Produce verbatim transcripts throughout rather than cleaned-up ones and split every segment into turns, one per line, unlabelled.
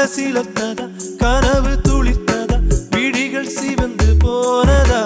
சிலத்ததா கனவு துளித்ததா விழிகள் சிவந்து போனதா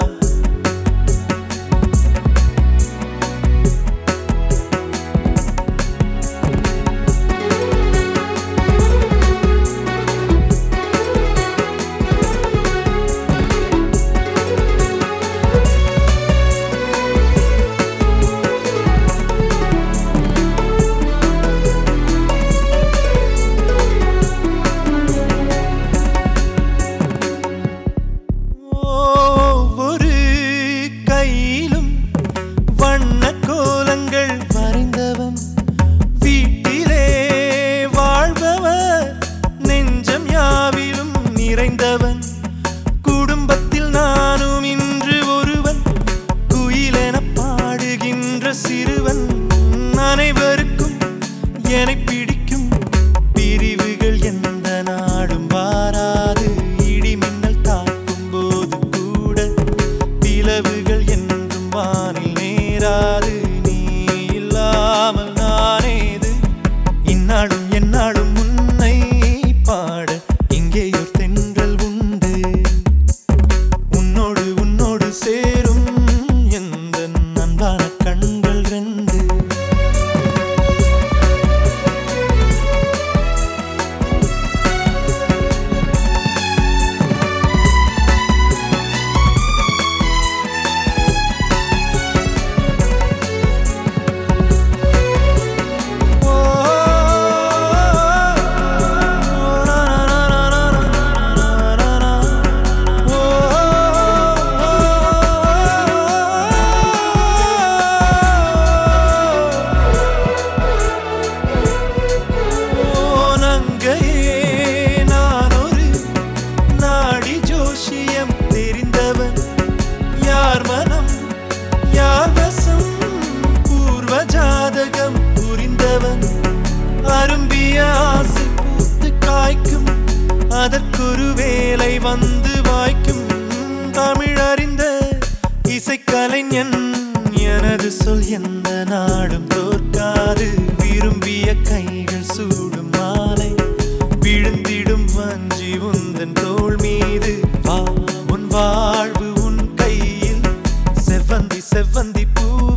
குடும்பத்தில் நானும் இன்று ஒருவன் குயிலென பாடுகின்ற சிறுவன் அனைவருக்கும் என்னை பிடிக்கும் பிரிவுகள் எந்த நாடும் வாராது இடி மின்னல் தாக்கும் போது கூட பிளவுகள் என்றும் வானில் நேராது நீ இல்லாமல் நானேது இந்நாடும் எந்நாடும் முன்னை பாட இங்கேயோ தென்றல் உண்டு உன்னோடு உன்னோடு சேரும் எந்த அன்பான கண்கள் ரெண்டு அரும்பிய ஆசை பூத்து காய்க்கும் அதற்கொரு வேலை வந்து வாய்க்கும் தமிழ் அறிந்த இசைக்கலைஞன் எனது சொல் எந்த நாடும் தோற்காது விரும்பிய கைகள் சூடும் மாலை விழுந்திடும் வஞ்சி உந்தன் தோள் மீது வா உன் வாழ்வு உன் கையில் செவ்வந்தி செவ்வந்தி பூ